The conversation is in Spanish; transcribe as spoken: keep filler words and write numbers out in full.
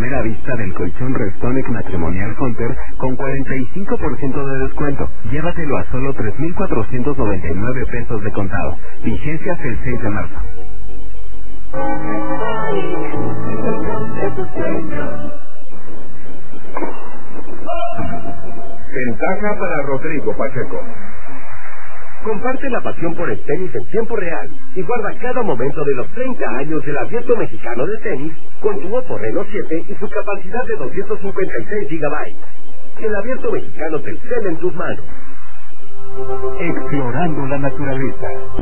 primera vista del colchón Restonic Matrimonial Hunter con cuarenta y cinco por ciento de descuento. Llévatelo a solo tres mil cuatrocientos noventa y nueve pesos de contado. Vigencia hasta el seis de marzo. Ventaja para Rodrigo Pacheco. Comparte la pasión por el tenis en tiempo real y guarda cada momento de los treinta años del Abierto Mexicano de Tenis con tu Oppo Reno siete y su capacidad de doscientos cincuenta y seis gigabytes. El Abierto Mexicano Telcel en tus manos. Explorando la naturaleza.